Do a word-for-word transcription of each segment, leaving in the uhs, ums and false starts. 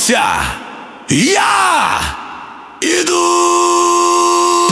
вернулся, я иду.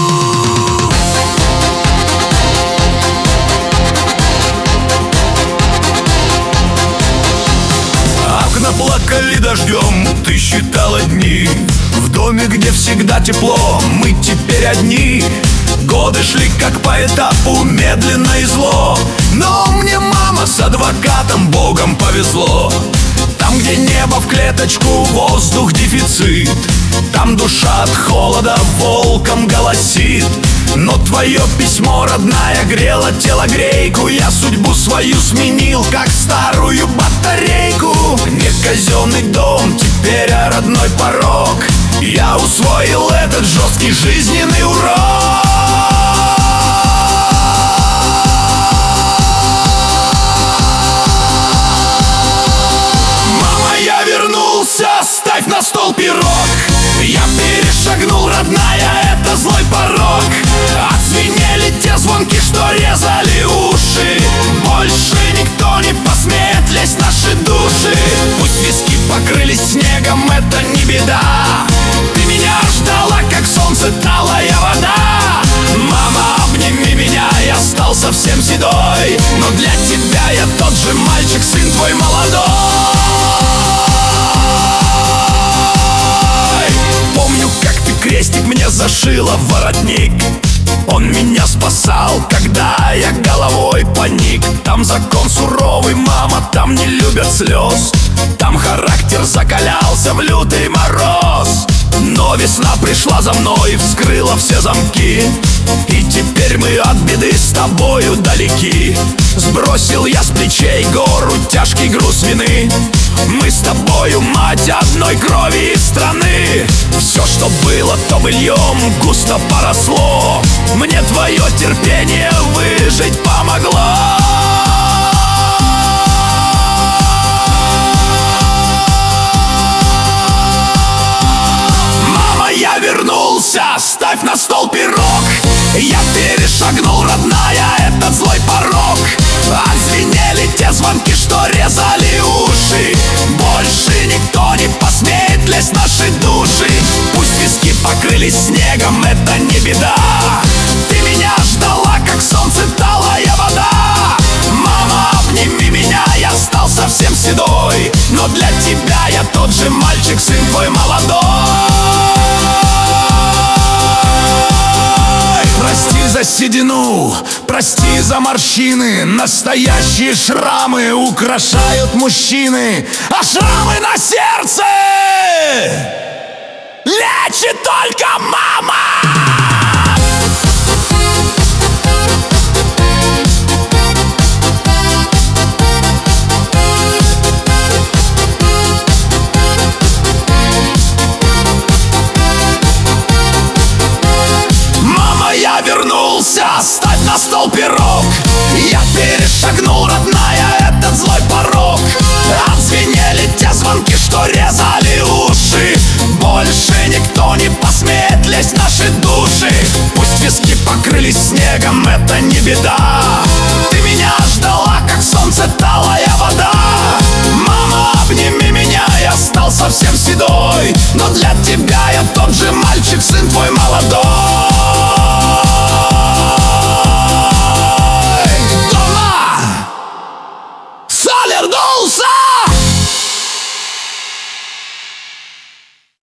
Окна плакали дождем, ты считала дни. В доме, где всегда тепло, мы теперь одни. Годы шли как по этапу, медленно и зло. Но мне мама с адвокатом Богом повезло. Там, где небо в клеточку, воздух дефицит, там душа от холода волком голосит. Но твое письмо, родная, грело телогрейку. Я судьбу свою сменил, как старую батарейку. Не казенный дом, теперь а родной порог. Я усвоил этот жесткий жизненный урок. Ставь на стол пирог. Я перешагнул, родная, это злой порог. Отзвенели те звонки, что резали уши. Больше никто не посмеет лезть в наши души. Пусть виски покрылись снегом, это не беда. Ты меня ждала, как солнце, талая вода. Мама, обними меня, я стал совсем седой. Но для тебя я тот же мальчик, сын твой молодой. Крестик мне зашила в воротник. Он меня спасал, когда я головой поник. Там закон суровый, мама, там не любят слез. Там характер закалялся в лютый мороз. Но весна пришла за мной и вскрыла все замки. И теперь мы от беды с тобою далеки. Сбросил я с плечей гору тяжкий груз вины. Мы с тобою, мать, одной крови и страны. Все, что было, то быльем густо поросло. Мне твое терпение выжить помогло. Мама, я вернулся, ставь на стол пирог. Я перешагнул, родная, этот злой порог. Отзвенели те звонки, что резали уши. Больше никто не посмеет лезть в наши души. Пусть виски покрылись снегом, это не беда. Ты меня ждала, как солнце, талая вода. Мама, обними меня, я стал совсем седой. Но для тебя я тот же мальчик, сын твой молодой. Прости за седину, прости за морщины. Настоящие шрамы украшают мужчины. А шрамы на сердце лечит только мама. Я вернулся, ставь на стол пирог. Я перешагнул, родная, этот злой порог. Отзвенели те звонки, что резали уши. Больше никто не посмеет лезть в наши души. Пусть виски